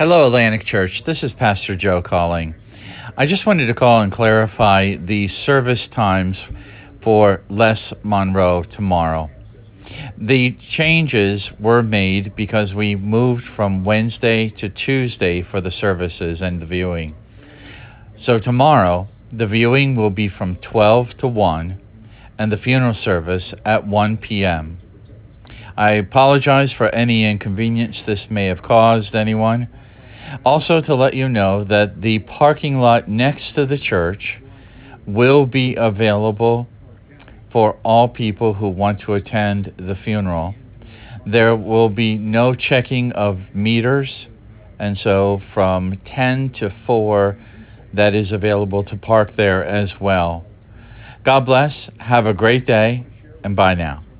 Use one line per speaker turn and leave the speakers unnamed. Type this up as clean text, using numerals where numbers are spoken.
Hello, Atlantic Church. This is Pastor Joe calling. I just wanted to call and clarify the service times for Les Monroe tomorrow. The changes were made because we moved from Wednesday to Tuesday for the services and the viewing. So tomorrow, the viewing will be from 12 to 1 and the funeral service at 1 p.m. I apologize for any inconvenience this may have caused anyone. Also, to let you know that the parking lot next to the church will be available for all people who want to attend the funeral. There will be no checking of meters, and so from 10 to 4, that is available to park there as well. God bless, have a great day, and bye now.